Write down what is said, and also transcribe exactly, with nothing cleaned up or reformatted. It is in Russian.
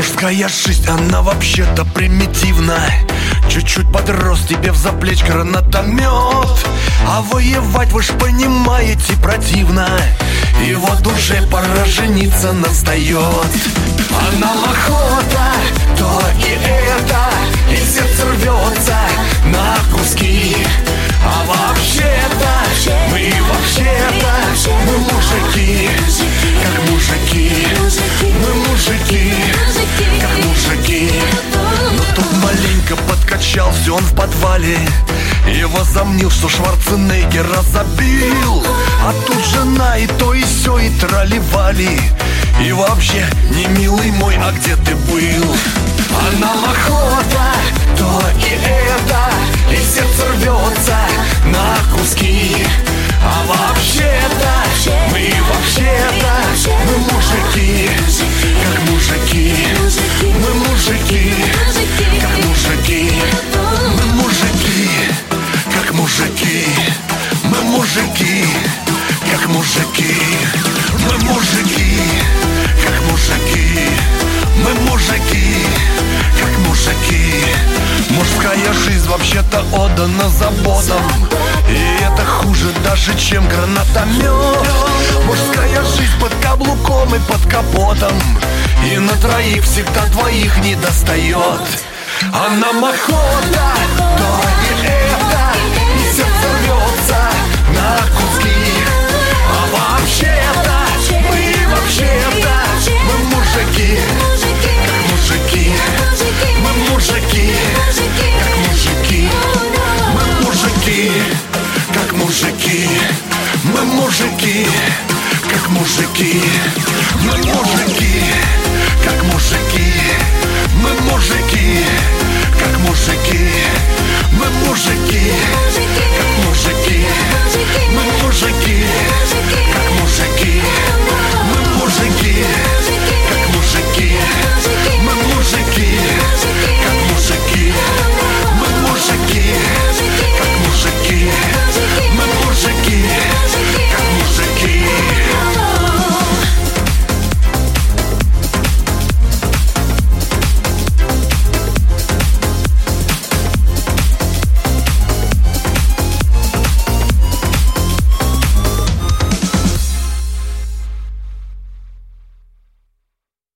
Мужская жизнь, она вообще-то примитивна. Чуть-чуть подрос, тебе в заплечь гранатомет, а воевать, вы ж понимаете, противно. И вот уже пора жениться настает. А нам охота, то и это, и сердце рвется на куски. А вообще-то, мы вообще-то, мы мужики, как мужики. Мы мужики, как мужики. Но тут маленько подкачался он в подвале и возомнил, что Шварценеггера забил. А тут жена и то и сё, и тролливали. И вообще, не милый мой, а где ты был? А нам охота, то и это, и сердце рвется на куски. А вообще-то, мы вообще-то, мы мужики, как мужики. Мы мужики, как мужики. Мы мужики, как мужики. Мы мужики, как мужики. Мы мужики, как мужики. Мы мужики, как мужики. Мужская жизнь вообще-то отдана заботам, и это хуже даже, чем гранатомет. Мужская жизнь под каблуком и под капотом, и на троих всегда двоих не достает. А нам охота, то и это,